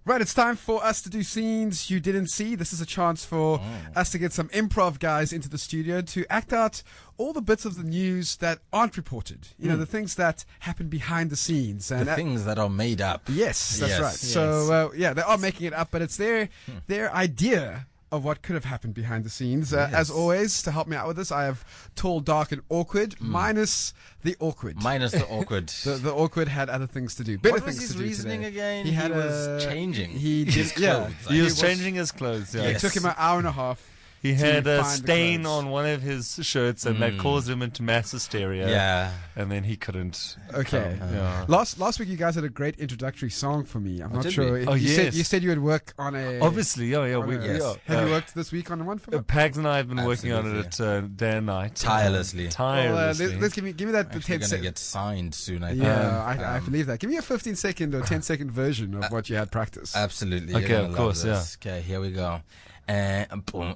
Right, it's time for us to do scenes you didn't see. This is a chance for us to get some improv guys into the studio to act out all the bits of the news that aren't reported. You know, the things that happen behind the scenes. And The things that are made up. yes, that's Yes. right. So, yeah, they are making it up, but it's their idea of what could have happened behind the scenes. As always, to help me out with this, I have Tall, Dark, and Awkward, minus the awkward. Minus the awkward. The awkward had other things to do. Better What was things his to do reasoning today. again? He had was changing He his did, yeah. clothes. He was was- changing his clothes. Yeah. It took him an hour and a half. He to had a find the stain clothes. on one of his shirts, and that caused him into mass hysteria. Yeah. And then he couldn't. Okay. Yeah. Last week you guys had a great introductory song for me. I'm not did sure. we? Oh, yes. You said you would work on a. Obviously, yeah. Yes. Have you worked this week on one for me? Pags and I have been working on it day and night. Tirelessly. Tirelessly. Let's give me that the Actually 10 gonna second. get signed soon, I think. Yeah, I believe that. Give me a 15-second or 10-second version of what you had practice. Absolutely. Okay, You're gonna of love course, this. Okay, here we go. Boom, boom,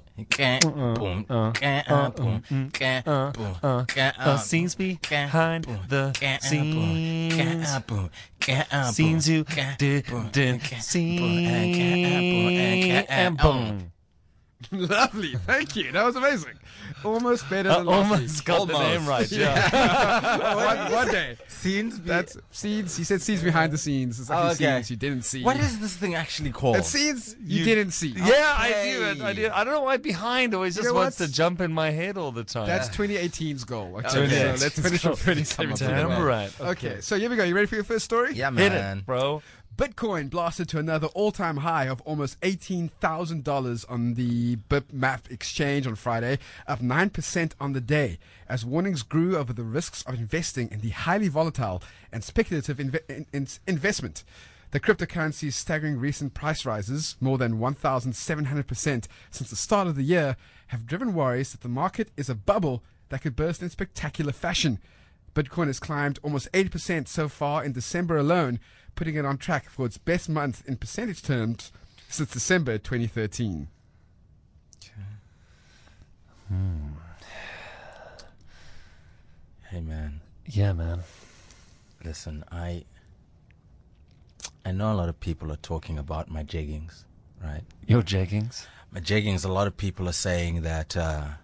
boom, Scenes behind the scenes. Scenes you didn't see. And boom. Lovely, thank you. That was amazing. Almost better than last Almost week. got the name right. Yeah. one day. Scenes. That's scenes. He said scenes behind the scenes. It's actually okay. scenes you didn't see. What is this thing actually called? It's scenes you didn't see. Yeah, I Okay. do. I don't know why behind always just know wants what? to jump in my head all the time. That's 2018's goal. Okay, so 2018's let's finish goal. with 2017. damn right. Okay, so here we go. You ready for your first story? Yeah, Hit man. it, bro. Bitcoin blasted to another all-time high of almost $18,000 on the Bitmap exchange on Friday, up 9% on the day, as warnings grew over the risks of investing in the highly volatile and speculative investment. The cryptocurrency's staggering recent price rises, more than 1,700% since the start of the year, have driven worries that the market is a bubble that could burst in spectacular fashion. Bitcoin has climbed almost 80% so far in December alone, putting it on track for its best month in percentage terms since December 2013. Hey, man. Yeah, man. Listen, I know a lot of people are talking about my jeggings, right? Your jeggings. My jeggings, a lot of people are saying that,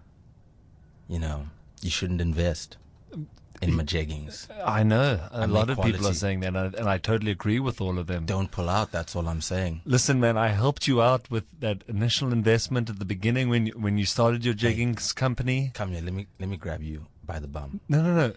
you shouldn't invest in my jeggings. I know. A And lot my of people are quality. saying that, and I totally agree with all of them. Don't pull out, that's all I'm saying. Listen, man, I helped you out with that initial investment at the beginning when you started your jeggings company. Come here, let me grab you by the bum. No.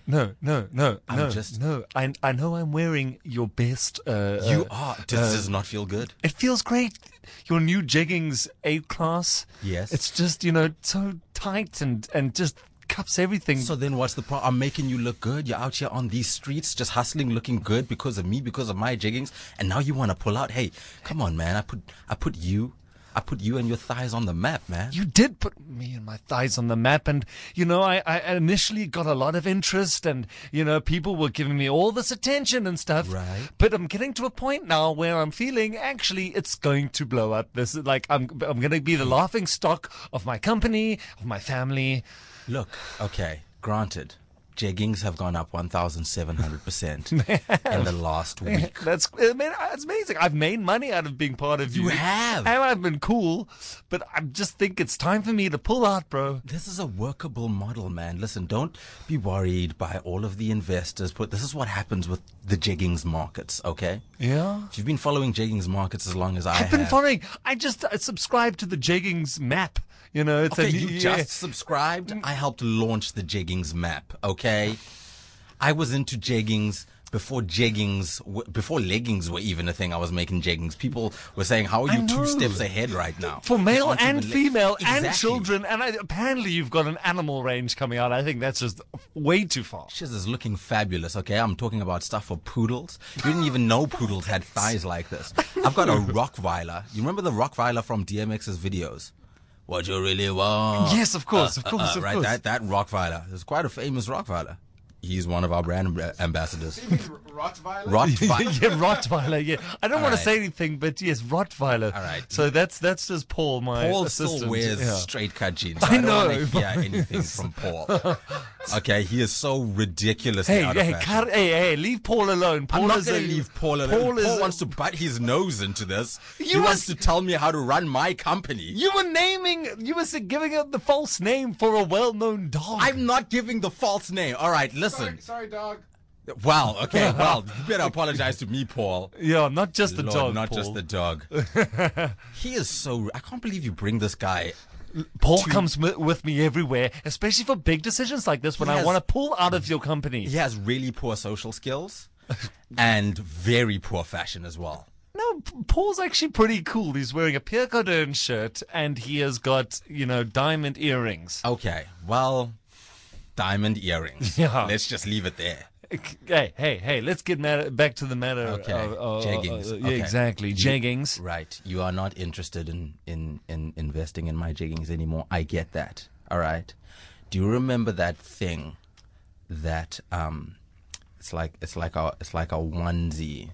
I'm just- I know I'm wearing your best. You are. Does not feel good? It feels great. Your new jeggings A class. Yes. It's just so tight and just cups everything. So then what's the problem? I'm making you look good. You're out here on these streets just hustling, looking good because of me, because of my jeggings, and now you want to pull out. Hey, come on, man. I put you and your thighs on the map, man. You did put me and my thighs on the map, and I initially got a lot of interest, and people were giving me all this attention and stuff. Right. But I'm getting to a point now where I'm feeling actually it's going to blow up. This is like I'm going to be the laughing stock of my company, of my family. Look, okay, granted, jeggings have gone up 1,700% in the last week. That's amazing. I've made money out of being part of you. You have. And I've been cool, but I just think it's time for me to pull out, bro. This is a workable model, man. Listen, don't be worried by all of the investors. This is what happens with the jeggings markets, okay? Yeah. If you've been following jeggings markets as long as I've been have. following. I just subscribed to the jeggings map. It's Okay, a you just subscribed. I helped launch the jeggings map, okay? I was into jeggings before leggings were even a thing. I was making jeggings. People were saying, how are I you 2 know. steps ahead right now? for You male aren't and even female and Exactly. children, and apparently you've got an animal range coming out. I think that's just way too far. Shiz is looking fabulous, okay? I'm talking about stuff for poodles. You didn't even know poodles had thighs like this. I've got a Rottweiler. You remember the Rottweiler from DMX's videos? What you really want? Yes, of course, Right, that Rottweiler. It's quite a famous Rottweiler. He's one of our brand ambassadors. Rottweiler? Rottweiler. Yeah, Rottweiler. Yeah, I don't want to right. say anything, but yes, Rottweiler. All right. So that's just Paul, my Paul assistant. still wears Yeah. straight cut jeans. I I don't know, want to hear anything from Paul. Okay, he is so ridiculously out of fashion. Hey, leave Paul alone. Paul I'm not is going a- to leave Paul alone. Paul Paul, is wants to butt his nose into this. He You wants was- to tell me how to run my company. You were giving out the false name for a well-known dog. I'm not giving the false name. All right, listen. Sorry, dog. Well, okay, well, you better apologize to me, Paul. Yeah, not just the Lord, dog. not Paul. just the dog. He is so. I can't believe you bring this guy. Paul comes with me everywhere, especially for big decisions like this when I Yes. want to pull out of your company. He has really poor social skills and very poor fashion as well. No, Paul's actually pretty cool. He's wearing a Pierre Cardin shirt and he has got, diamond earrings. Okay, well, diamond earrings. Yeah. Let's just leave it there. Hey, let's get back to the matter. Okay, jeggings. Yeah, Okay. exactly. Jeggings. Right. You are not interested in investing in my jeggings anymore. I get that. All right. Do you remember that thing that it's like a onesie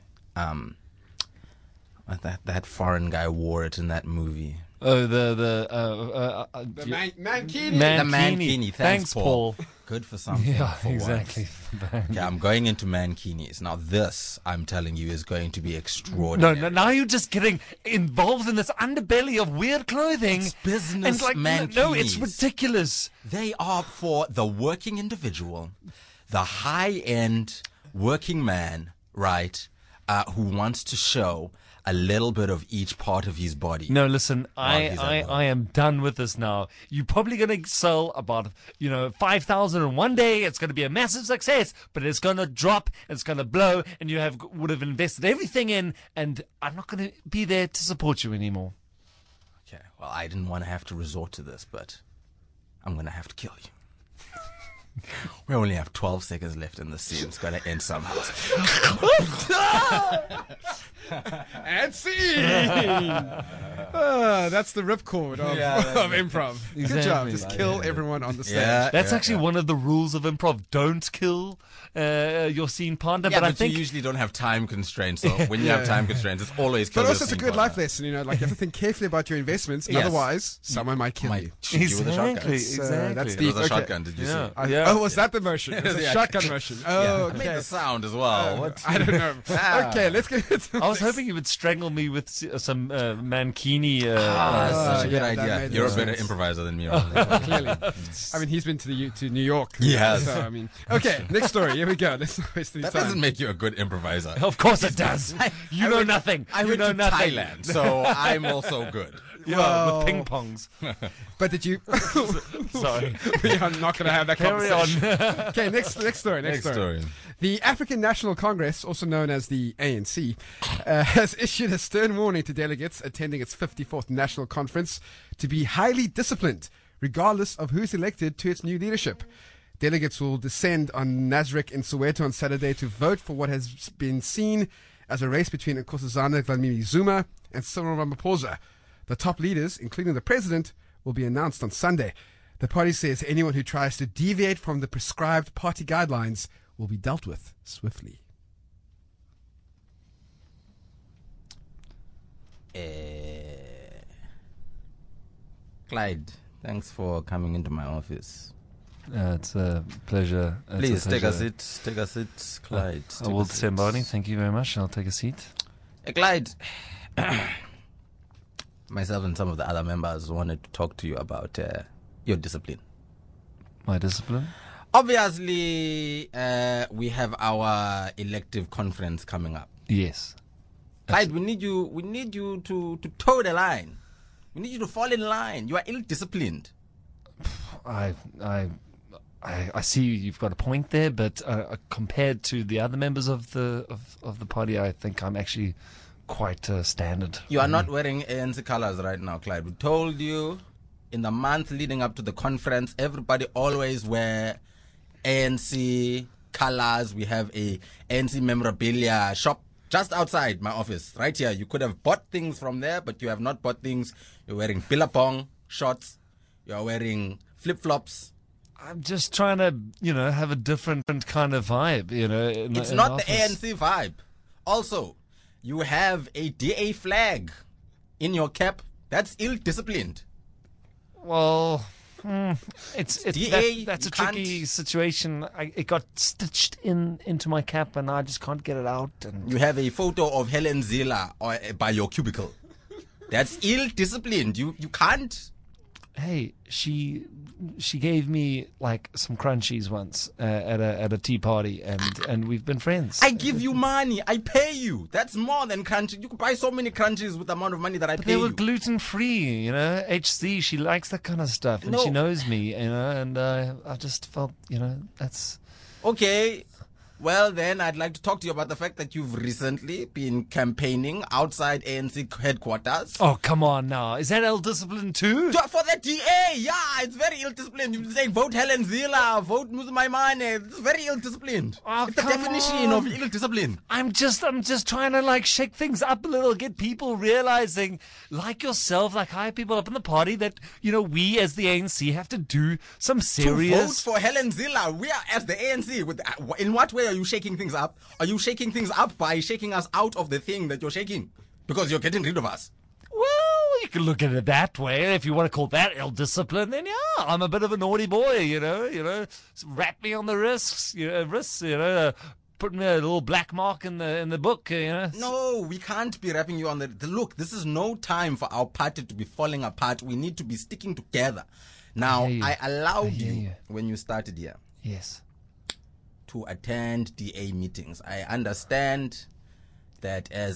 that foreign guy wore it in that movie. Oh, The mankini. The mankini. Thanks, Paul. Good for something. Yeah, for once. exactly. Okay, I'm going into mankinis. Now this, I'm telling you, is going to be extraordinary. No, now you're just getting involved in this underbelly of weird clothing. It's business and no, it's mankinis. ridiculous. They are for the working individual, the high-end working man, right, who wants to show a little bit of each part of his body. No, listen, he's at work. I am done with this now. You're probably going to sell about, 5,000 in one day. It's going to be a massive success, but it's going to drop, it's going to blow, and you would have invested everything in, and I'm not going to be there to support you anymore. Okay, well, I didn't want to have to resort to this, but I'm going to have to kill you. We only have 12 seconds left in the scene. It's going to end somehow. And scene. That's the ripcord of, of improv. Good job. Exactly. Just kill everyone on the stage. Yeah. That's actually one of the rules of improv. Don't kill your scene partner. Yeah, but I but think you usually don't have time constraints. So when you have time constraints, it's always kill But your also, it's a scene good life partner. lesson. You have to think carefully about your investments. Yes. Otherwise, someone might kill you. Might shoot you with a shotgun. Exactly, So, exactly. that's It deep. was a Okay. shotgun, did you Yeah. see? Oh, was that the motion? It was a Yeah. shotgun motion. Oh, Yeah. It okay. made the sound as well. What? I don't know. Ah. Okay, let's get into I was hoping you would strangle me with some mankini. That's such a good yeah, that idea. made You're a more better sense. improviser than me. Ronald. Clearly. I mean, he's been to New York. He has. So, okay, next story. Here we go. Let's not waste any That time. doesn't make you a good improviser. Of course it does. You know nothing. I You went know to nothing. Thailand, so I'm also good. Yeah, Well- with ping pongs. But did you? Sorry. We are not going to have that Carry conversation. on. Okay, next story. Next story. The African National Congress, also known as the ANC, has issued a stern warning to delegates attending its 54th National Conference to be highly disciplined, regardless of who's elected to its new leadership. Delegates will descend on Nasrec in Soweto on Saturday to vote for what has been seen as a race between Nkosazana Dlamini Zuma and Cyril Ramaphosa. The top leaders, including the president, will be announced on Sunday. The party says anyone who tries to deviate from the prescribed party guidelines will be dealt with swiftly. Clyde, thanks for coming into my office. It's a pleasure. Please take a seat. Take a seat, Clyde. I will stand by. Thank you very much. I'll take a seat. Clyde, myself and some of the other members wanted to talk to you about your discipline. My discipline? Obviously, we have our elective conference coming up. Yes. Clyde, we need you to toe the line. We need you to fall in line. You are ill-disciplined. I see you've got a point there, but compared to the other members of the party, I think I'm actually quite standard. You are not wearing ANC colors right now, Clyde. We told you in the month leading up to the conference, everybody always wear ANC colors. We have a ANC memorabilia shop just outside my office, right here. You could have bought things from there, but you have not bought things. You're wearing billabong shorts. You're wearing flip-flops. I'm just trying to, have a different kind of vibe, It's not the ANC vibe. Also, you have a DA flag in your cap. That's ill-disciplined. Well, it's DA, that's a you can't- tricky situation. It got stitched into my cap, and I just can't get it out. And You have a photo of Helen Zille by your cubicle. That's ill-disciplined. You can't. hey, she gave me like some crunchies once at a tea party, and we've been friends. I give you money. I pay you. That's more than crunchies. You could buy so many crunchies with the amount of money that I But pay they were you. gluten free, HC. She likes that kind of stuff, and No. she knows me, and I just felt, that's. Okay. Well, then I'd like to talk to you about the fact that you've recently been campaigning outside ANC headquarters. Oh, come on now. Is that ill-discipline too? For the DA, yeah, it's very ill-disciplined. You're saying vote Helen Zille, vote Muzumaimane. It's very ill-disciplined. Oh, it's the come definition on. of ill-discipline. I'm just trying to like shake things up a little, get people realizing, like yourself, like high people up in the party, that we as the ANC have to do some To vote serious. for Helen Zille, we are as the ANC. In what way are you shaking things up? Are you shaking things up by shaking us out of the thing that you're shaking? Because you're getting rid of us. Well, you can look at it that way. If you want to call that ill-discipline, then yeah, I'm a bit of a naughty boy. Rap me on the wrists. Put me a little black mark in the book. No, we can't be rapping you on the look. This is no time for our party to be falling apart. We need to be sticking together. Now, hear you. I allowed hear you you. when you started here Yes. to attend DA meetings. I understand that as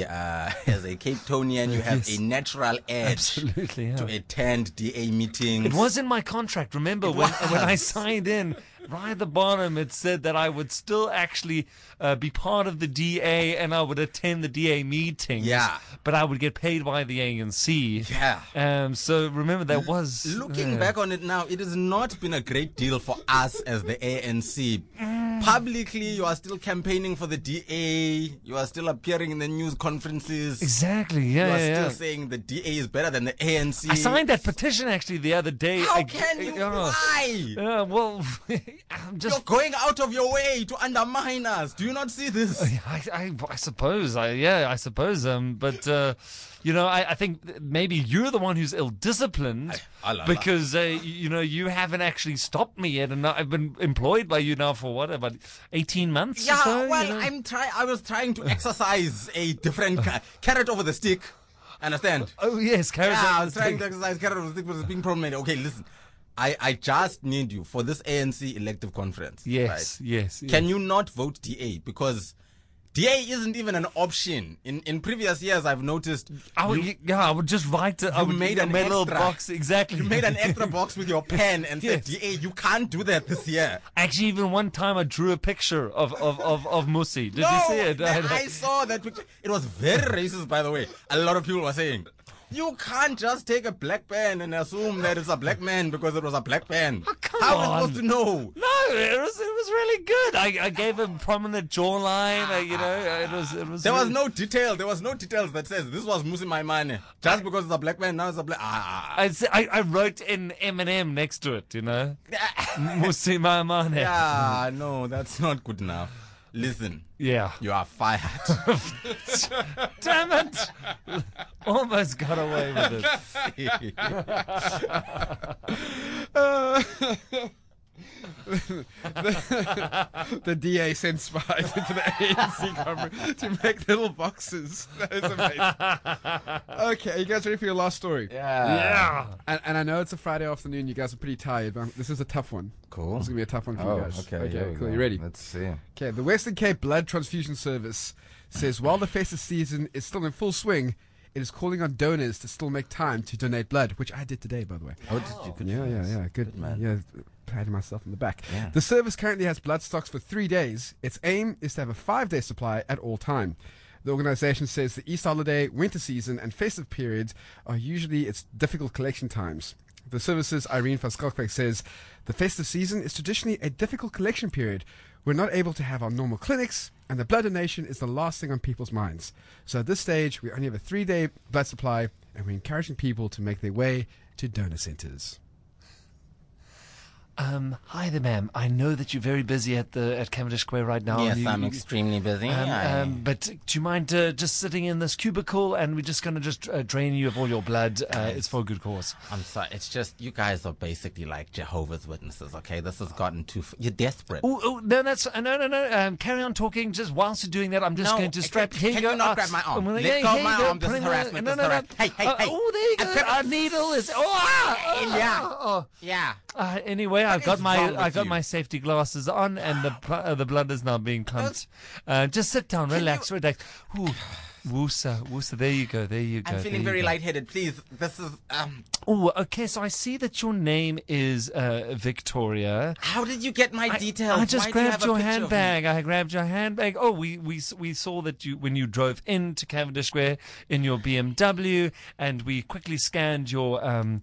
a Cape Townian, you have Yes. a natural edge Absolutely, yeah. to attend DA meetings. It was in my contract. Remember when I signed in, right at the bottom, it said that I would still actually be part of the DA and I would attend the DA meetings. Yeah. But I would get paid by the ANC. Yeah. So remember that was Looking back on it now, it has not been a great deal for us as the ANC. Publicly, you are still campaigning for the DA. You are still appearing in the news conferences. exactly. You Yeah, are yeah, still yeah. saying the DA is better than the ANC. I signed that petition actually the other day. How can you? Why? Well, I'm just. You're going out of your way to undermine us. Do you not see this? I suppose. I suppose. But I think maybe you're the one who's ill-disciplined Allah. because you haven't actually stopped me yet, and I've been employed by you now for what, about 18 months? Yeah, or so, well, I was trying to exercise a different carrot over the stick. Understand? Oh yes, carrot. Yeah, I was trying to exercise carrot over the stick, but it's being problematic. Okay, listen. I just need you for this ANC elective conference. Yes, right? yes. Can you not vote DA? Because DA isn't even an option. In previous years, I've noticed I would just write it. I you would made an a little extra. box. Exactly. you made an extra box with your pen and said, Yes. DA, you can't do that this year. Actually, even one time I drew a picture of Musi. Did you see it? I saw that picture. It was very racist, by the way. A lot of people were saying, you can't just take a black pen and assume that it's a black man because it was a black pen. come How are we on. supposed to know? No, it was really good. I gave him prominent jawline. It was. There was really- no detail. There was no details that says this was Musi Maimane. Just because it's a black man, now it's a black. I wrote in Eminem next to it. Musi Maimane. Yeah, no, that's not good enough. Listen, Yeah. you are fired. Damn it! Almost got away with it. The DA sent spies into the ANC government to make little boxes. That is amazing. Okay, are you guys ready for your last story? Yeah. And I know it's a Friday afternoon. You guys are pretty tired, but this is a tough one. Cool. This is gonna be a tough one for Oh, you guys. okay. here we cool. go. You ready? Let's see. Okay, the Western Cape Blood Transfusion Service says while the festive season is still in full swing, it is calling on donors to still make time to donate blood, which I did today, by the way. Oh, did you? Good Yeah, for yeah, us. yeah. Good, man. Yeah, patting myself on the back. Yeah. The service currently has blood stocks for 3 days. Its aim is to have a 5-day supply at all time. The organization says the Easter holiday, winter season, and festive periods are usually its difficult collection times. The service's Irene van Skalkwyk says the festive season is traditionally a difficult collection period. We're not able to have our normal clinics, and the blood donation is the last thing on people's minds. So at this stage, we only have a 3-day blood supply, and we're encouraging people to make their way to donor centers. Hi there, ma'am. I know that you're very busy at Cavendish Square right now. Yes, and I'm extremely busy. but do you mind just sitting in this cubicle, and we're just going to drain you of all your blood? It's for a good cause. I'm sorry. It's just you guys are basically like Jehovah's Witnesses. Okay, this has gotten too. You're desperate. Oh, no, no. Carry on talking. Just whilst you're doing that, I'm just going to strap. Can you not grab my arm? Let go of my arm. This is harassment. No. Hey. Oh, there you go. Our needle is. Yeah. Anyway, I've got you? my safety glasses on, and the blood is now being pumped. Just sit down, relax. Ooh, Woosa. There you go. I'm feeling very lightheaded. Please, this is. Oh, okay. So I see that your name is Victoria. How did you get my details? I just Why do you grabbed have a your picture of me? handbag. I grabbed your handbag. Oh, we saw that when you drove into Cavendish Square in your BMW, and we quickly scanned your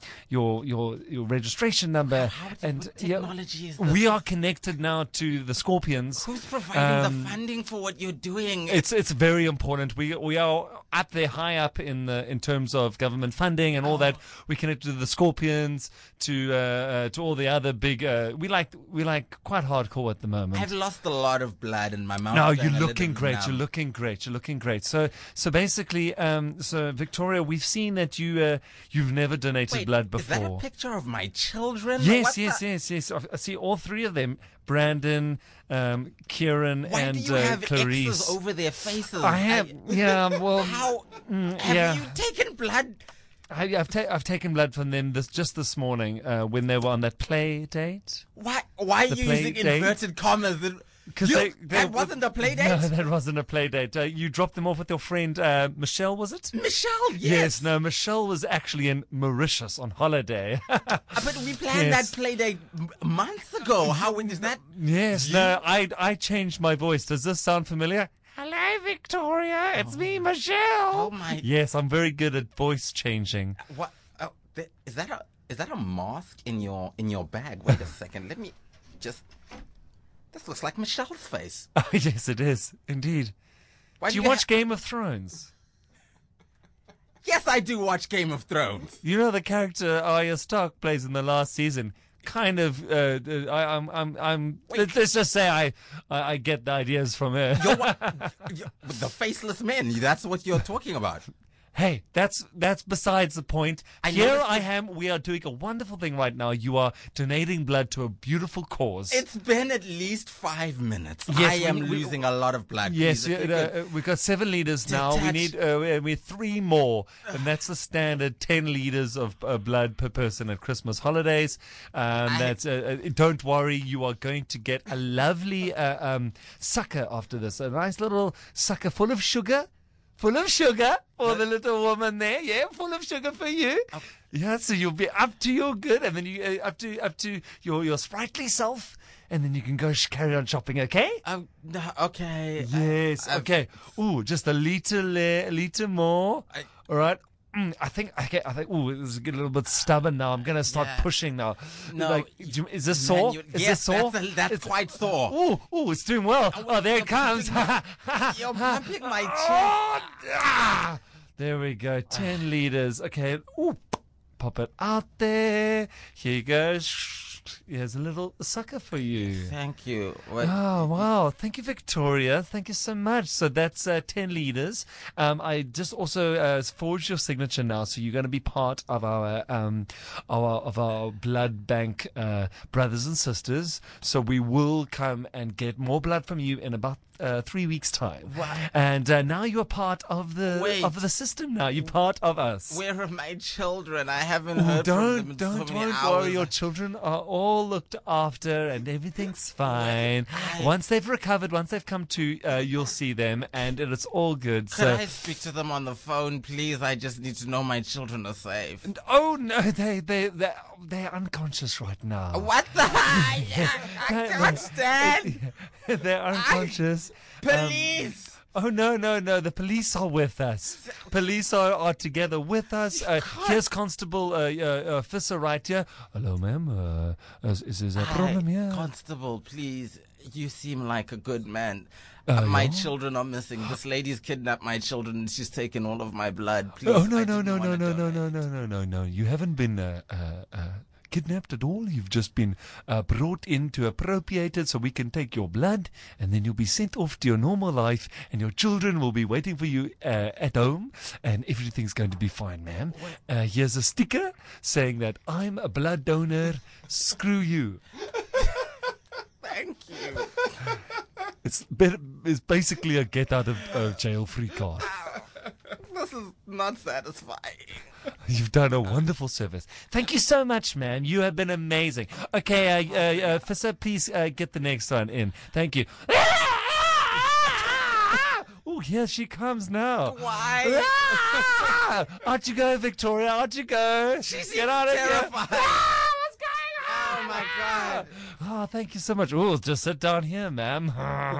registration number. What technology is this? We are connected now to the Scorpions. Who's providing the funding for what you're doing? It's very important. We are up there, high up in terms of government funding and all that. We connected to the Scorpions, to all the other big. We like quite hardcore at the moment. I've lost a lot of blood in my mouth. No, you're looking great. You're looking great. So basically, Victoria, we've seen that you've never donated blood before. Is that a picture of my children? Yes. I see all three of them. Brandon, Kieran, Why and do you have Clarice. X's over their faces? I have. Well, How have you taken blood? I've taken blood from them just this morning when they were on that play date. Why are you using inverted commas? That wasn't a play date? No, that wasn't a play date. You dropped them off with your friend Michelle, was it? Michelle, yes. No, Michelle was actually in Mauritius on holiday. But we planned that play date months ago. How is that? Yes, no, I changed my voice. Does this sound familiar? Hello, Victoria. It's me, Michelle. Oh my! Yes, I'm very good at voice changing. What? Oh, is that a mask in your bag? Wait a second. Let me just. This looks like Michelle's face. Oh, yes, it is indeed. Do you watch Game of Thrones? Yes, I do watch Game of Thrones. You know the character Arya Stark plays in the last season. Kind of. Let's just say I get the ideas from her. The faceless men. That's what you're talking about. Hey, that's besides the point. Here I am. We are doing a wonderful thing right now. You are donating blood to a beautiful cause. It's been at least 5 minutes. Yes, I am losing a lot of blood. Yes, we've got 7 liters now. We need 3 more, and that's the standard 10 liters of blood per person at Christmas holidays. Don't worry, you are going to get a lovely sucker after this. A nice little sucker full of sugar. Full of sugar for the little woman there, yeah. Full of sugar for you, yeah. So you'll be up to your good, and then you up to your sprightly self, and then you can go carry on shopping. Okay? Okay. Yes. Okay. Ooh, just a liter more. All right. I think. Ooh, it's a little bit stubborn now. I'm gonna start pushing now. No, is this sore? Is this sore? That's quite sore. Ooh, it's doing well. Oh, there it comes. You're pumping my chest. There we go. 10 liters. Okay. Ooh, pop it out there. Here you go. Here's a little sucker for you. Thank you. Oh, wow. Thank you, Victoria. Thank you so much. So that's 10 liters. I just also forged your signature now, so you're going to be part of our blood bank brothers and sisters. So we will come and get more blood from you in about 3 weeks' time. Wow. And now you're part of the system now. You're part of us. Where are my children? I haven't heard from them in so many Don't hours. worry. Your children are all looked after and everything's fine. Once they've recovered, once they've come to, you'll see them and it's all good. Could I speak to them on the phone, please? I just need to know my children are safe. Oh, no, they're unconscious right now. What the? I can't stand. They're unconscious. Police! Oh, no. The police are with us. Police are together with us. Here's Constable Fisser right here. Hello, ma'am. Is there a problem here? Constable, please. You seem like a good man. Yeah? My children are missing. This lady's kidnapped my children and she's taken all of my blood. Please, Oh, no. You haven't been kidnapped at all. You've just been brought in to appropriated so we can take your blood, and then you'll be sent off to your normal life, and your children will be waiting for you at home, and everything's going to be fine, ma'am. Here's a sticker saying that I'm a blood donor. Screw you. Thank you. It's basically a get out of jail free card. This is not satisfying. You've done a wonderful service. Thank you so much, man. You have been amazing. Okay, Fissa, please get the next one in. Thank you. Oh, here she comes now. Why? Out you go, Victoria. Out you go. Get out of terrified. here. What's going on? Oh my God. Oh, thank you so much. Oh, just sit down here, ma'am.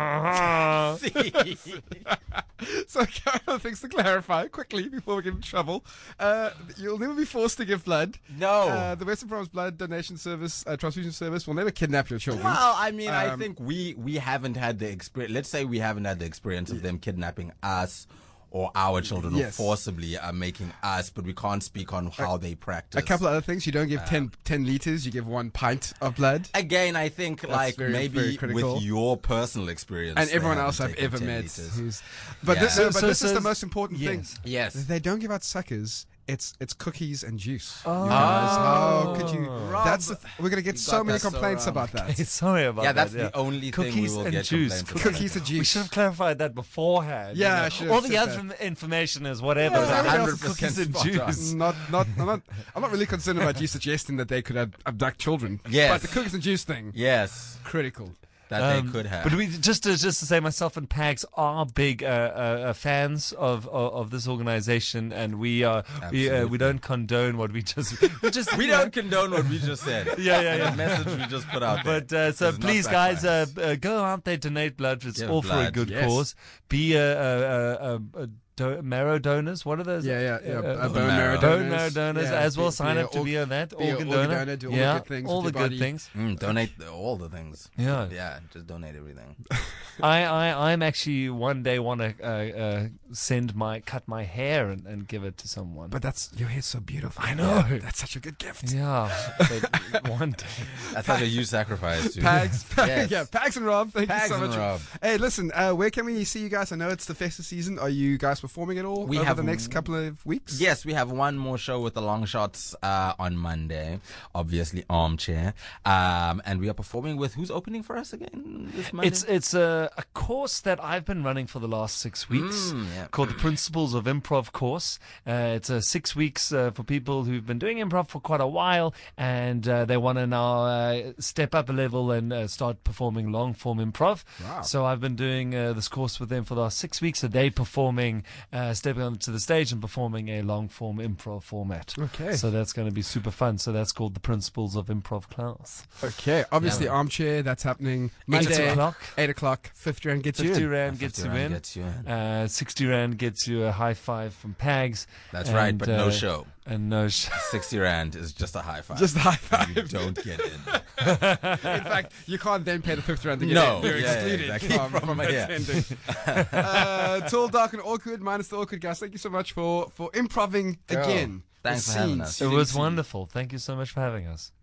So, a couple of things to clarify quickly before we get in trouble. You'll never be forced to give blood. No. The Western Province Blood Donation Service, Transfusion Service, will never kidnap your children. Well, I mean, I think we haven't had the experience. Let's say we haven't had the experience of them kidnapping us or our children, Yes. or forcibly making us, but we can't speak on how they practice. A couple of other things. You don't give 10 liters. You give 1 pint of blood. Again, I think like very, maybe very critical. with your personal experience And they everyone haven't else I've taken ever 10 met. liters. But Yeah. this, So- but this is the most important thing. Yes. They don't give out suckers. It's cookies and juice. Oh. You guys, how could you? Rob, That's we're gonna get you so got many that so complaints wrong. about that. Sorry about Yeah, that. that's the only thing we Cookies will and get juice. complaints about. Cookies and We juice. should have clarified that beforehand. Yeah, you know. I should have All the said other information is whatever. Yeah, but everything else is cookies and spot on. juice. I'm not really concerned about you suggesting that they could abduct children. Yes. But the cookies and juice thing, Yes, critical. that they could have. But we just to say, myself and Pags are big fans of this organization, and we Absolutely. don't condone what we just we don't condone what we just said. Yeah. The message we just put out there. But so is not please, backbiased. guys, go out there, donate blood. It's Give all for a blood, good yes. cause. Be marrow donors. What are those? Yeah. Bone marrow Bone marrow donors Yeah, as well. be Sign a up to be on that. be a Organ organ donor. donor, do all the Yeah, good things all the with your good body. things. Donate all the things. Yeah. Yeah, just donate everything. I'm actually one day want to cut my hair and give it to someone. But your hair's so beautiful. I know. Yeah, that's such a good gift. Yeah, but one day. That's like a huge sacrifice. Dude. Pags, Yes. yeah, Pags and Rob. Thank Pags you so and much. Rob. Hey, listen, where can we see you guys? I know it's the festive season. Are you guys performing at all We over have the next couple of weeks? Yes, we have one more show with the Long Shots on Monday. Obviously, Armchair. And we are performing with who's opening for us again this Monday? It's a course that I've been running for the last 6 weeks Yeah. called the Principles of Improv course. It's 6 weeks for people who've been doing improv for quite a while, and they want to now step up a level and start performing long form improv. Wow. So I've been doing this course with them for the last 6 weeks. A day performing, stepping onto the stage and performing a long form improv format. Okay. So that's going to be super fun. So that's called the Principles of Improv class. Okay. Obviously, Armchair. That's happening 8 Monday. o'clock. 8 o'clock. 50 rand gets you 50 in. rand gets 50 you rand in. gets you in. 60 rand gets you a high five from Pags. That's right, but no show. And no show. 60 Rand is just a high five. Just a high five. You don't get in. In fact, you can't then pay the 50 rand to get No. in. You're Yeah, excluded exactly. from Yeah. attending. Tall, dark, and awkward. Minus the awkward, guys. Thank you so much for improving Girl, again. thanks The for having scenes. us. It was Feeding wonderful. Thank you so much for having us.